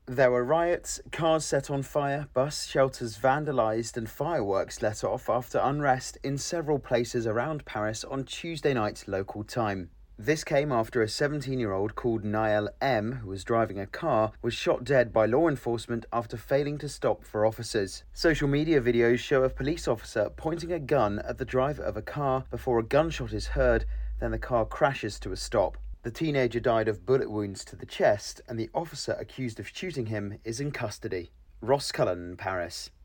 There were riots, cars set on fire, bus shelters vandalised, and fireworks let off after unrest in several places around Paris on Tuesday night local time. This came after a 17-year-old called Nael M, who was driving a car, was shot dead by law enforcement after failing to stop for officers. Social media videos show a police officer pointing a gun at the driver of a car before a gunshot is heard, then the car crashes to a stop. The teenager died of bullet wounds to the chest, and the officer accused of shooting him is in custody. Ross Cullen, Paris.